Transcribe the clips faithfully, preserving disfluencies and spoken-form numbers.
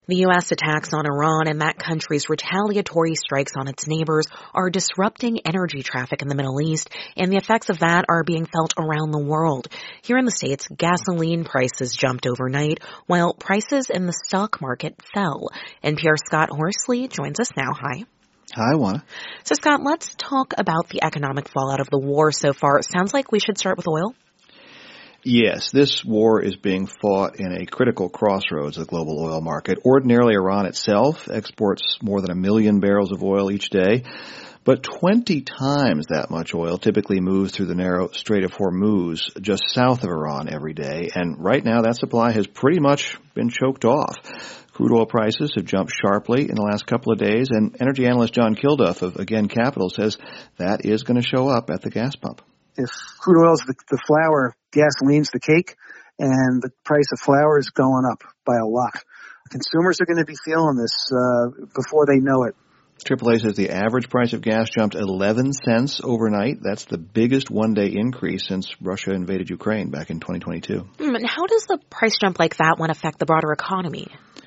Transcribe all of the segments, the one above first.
The U S attacks on Iran and that country's retaliatory strikes on its neighbors are disrupting energy traffic in the Middle East, and the effects of that are being felt around the world. Here in the States, gasoline prices jumped overnight, while prices in the stock market fell. N P R's Scott Horsley joins us now. Hi. Hi, Juana. So, Scott, let's talk about the economic fallout of the war so far. It sounds like we should start with oil. Yes, this war is being fought in a critical crossroads of the global oil market. Ordinarily, Iran itself exports more than a million barrels of oil each day, but twenty times that much oil typically moves through the narrow Strait of Hormuz just south of Iran every day, and right now that supply has pretty much been choked off. Crude oil prices have jumped sharply in the last couple of days, and energy analyst John Kilduff of Again Capital says that is going to show up at the gas pump. If crude oil is the, the flour, gasoline's the cake, and the price of flour is going up by a lot. Consumers are going to be feeling this uh, before they know it. triple A says the average price of gas jumped eleven cents overnight. That's the biggest one-day increase since Russia invaded Ukraine back in twenty twenty-two. Mm, and how does the price jump like that one affect the broader economy?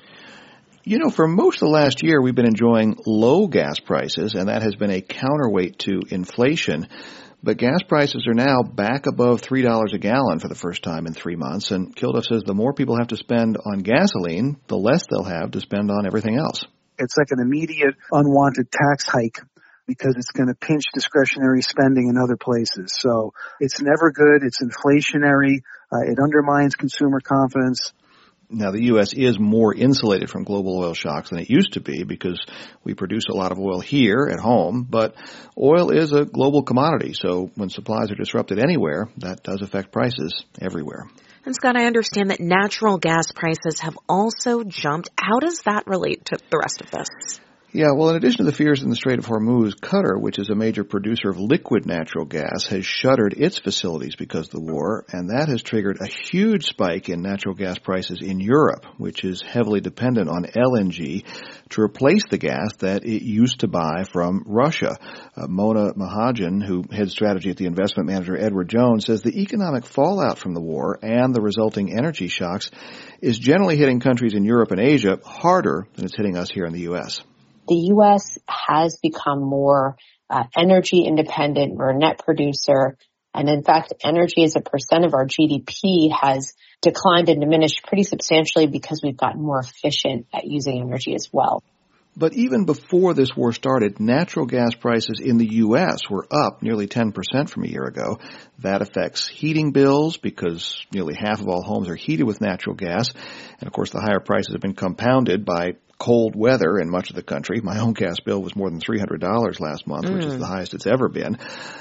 You know, for most of the last year, we've been enjoying low gas prices, and that has been a counterweight to inflation. But gas prices are now back above three dollars a gallon for the first time in three months. And Kilduff says the more people have to spend on gasoline, the less they'll have to spend on everything else. It's like an immediate unwanted tax hike because it's going to pinch discretionary spending in other places. So it's never good. It's inflationary. Uh, it undermines consumer confidence. Now, the U S is more insulated from global oil shocks than it used to be because we produce a lot of oil here at home, but oil is a global commodity, so when supplies are disrupted anywhere, that does affect prices everywhere. And Scott, I understand that natural gas prices have also jumped. How does that relate to the rest of this? Yeah, well, in addition to the fears in the Strait of Hormuz, Qatar, which is a major producer of liquid natural gas, has shuttered its facilities because of the war, and that has triggered a huge spike in natural gas prices in Europe, which is heavily dependent on L N G to replace the gas that it used to buy from Russia. Uh, Mona Mahajan, who heads strategy at the investment manager Edward Jones, says the economic fallout from the war and the resulting energy shocks is generally hitting countries in Europe and Asia harder than it's hitting us here in the U S. The U S has become more uh, energy independent. We're a net producer. And in fact, energy as a percent of our G D P has declined and diminished pretty substantially because we've gotten more efficient at using energy as well. But even before this war started, natural gas prices in the U S were up nearly ten percent from a year ago. That affects heating bills because nearly half of all homes are heated with natural gas. And of course, the higher prices have been compounded by cold weather in much of the country. My own gas bill was more than three hundred dollars last month, mm. which is the highest it's ever been.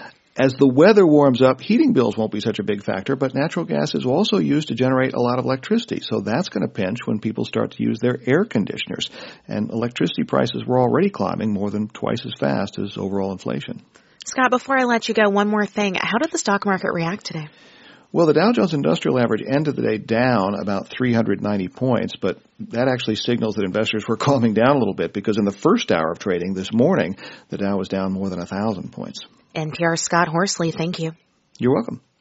As the weather warms up, heating bills won't be such a big factor, but natural gas is also used to generate a lot of electricity. So that's going to pinch when people start to use their air conditioners. And electricity prices were already climbing more than twice as fast as overall inflation. Scott, before I let you go, one more thing. How did the stock market react today? Well, the Dow Jones Industrial Average ended the day down about three hundred ninety points, but that actually signals that investors were calming down a little bit because in the first hour of trading this morning, the Dow was down more than one thousand points. N P R's Scott Horsley, thank you. You're welcome.